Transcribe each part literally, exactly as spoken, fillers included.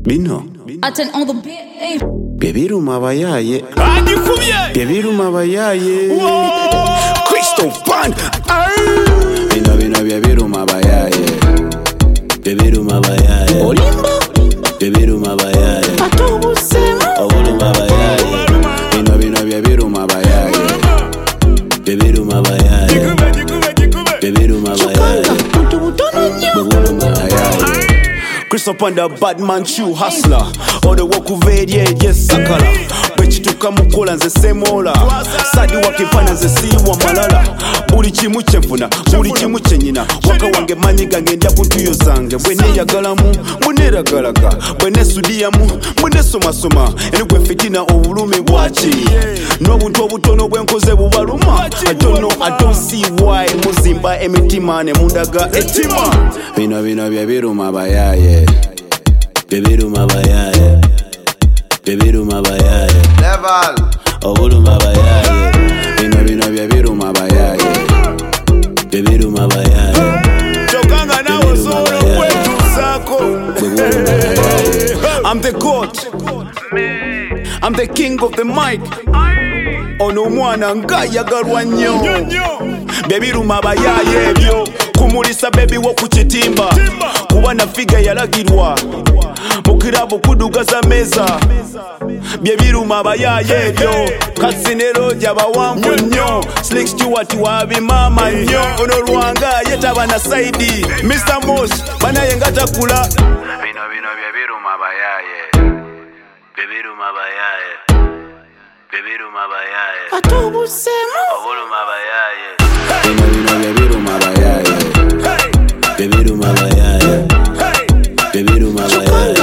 Bino Attend on the beat. Bebiruma abayaye Agikubye Bebiruma abayaye Crystal Band Bino bino bebiruma abayaye Bebiruma abayaye Olimba Bebiruma abayaye Atobusema Obuluma abayaye Bino bino bebiruma abayaye Bebiruma abayaye Jikube jikube jikube Bebiruma abayaye Butu butono nyo Bebiruma abayaye Crystal Band a bad man true hustler Ode wokuvedye yes sakala Bwekituka mukola nze semola Sadi wakifana nze siwa malala Buli kimu kyenfuna, buli kimu kyenyina Waka wange manyiga ngenda kuntuyo zange Bwe neyagalamu, muneragalaga Bwe nesudiyamu, munesomasoma Enigwe fitina obulumi bwaki N'obuntu obutono bwenkoze bubaluma I don't know, I don't see why Muzimba emitima ne mundaga etima Bino bino bebiruma abayaye Bebiruma abayaye Bebiruma abayaye Level Obuluma abayaye Bino bino bebiruma abayaye Bebiruma abayaye Chokanga nawe solo kwetu sako Bebiruma abayaye I'm the God I'm the king of the mic Ono mwana ngayagalwa nnyo Bebiruma abayaye ebyo Kumulisa baby wo kuchitimba Kuba na figa yalagirwa Mukirabu kudugaza meza Bebiruma abayaye ebyo Kasinero jabawangu nnyo Slick Stewart wabimama nnyo Ono Rwanga yetaba na saidi mister Moss banaye ngatakula Bino bino bebiruma abayaye Bebiruma abayaye Bebiruma abayaye Atobusema Obuluma abayaye Bino bino bebiruma abayaye Bebiruma abayaye Bebiruma abayaye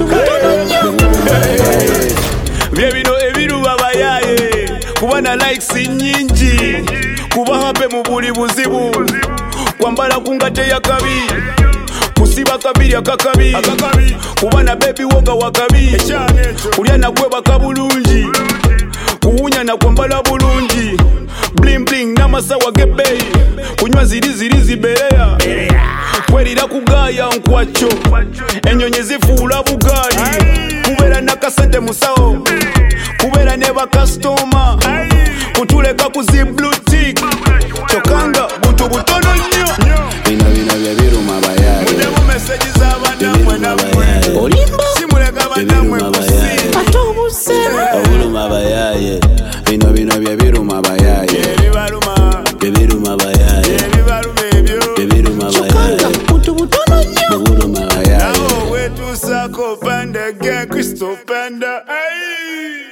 Byebino ebiruma abayaye Kuba na likes nyingi Kuba hape mu buli buzibu Kwambala kungate ya kabi Kusiba kabiri akakabi Kuba na baby woga wakabi Kulya na kwebaka bulungi Kuwunya na kwambala bulungi Bling bling n'amasawa g'ebbeeyi Kunywa ziri ziri zibereya Kwerira kugaya nkwacho Ennyonyi zifuula bugaali Kubeera nakasente musawo Kubeera ne bakasitoma Kutuleka ku zi blue tick Chokanga buntu butono nnyo Bino bino bebiruma abayaye Mudemu message z'abannamwe namwe Olimba Simuleka bannamwe kusi Atobusema Obuluma abayaye Bino bino bebiruma abayaye Ebibaluma Bebiruma abayaye Ebibaluma ebyo Bebiruma abayaye Buntu butono nnyo Obuluma abayaye Nawo wetusako Panda gang Crystal Panda Ay